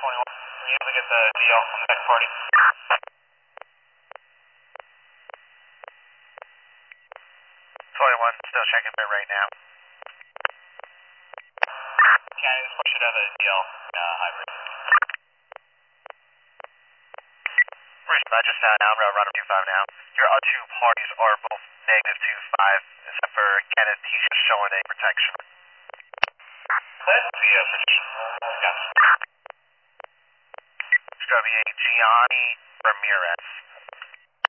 Can you get the DL on the next party? 21, still checking it right now. County, this one should have a DL hybrid. I just found out, I'm running 25 now. Your other two parties are both -25, except for Kenneth, he's just showing a protection. Let's see a protection. Yes. It's going to be a Gianni Ramirez.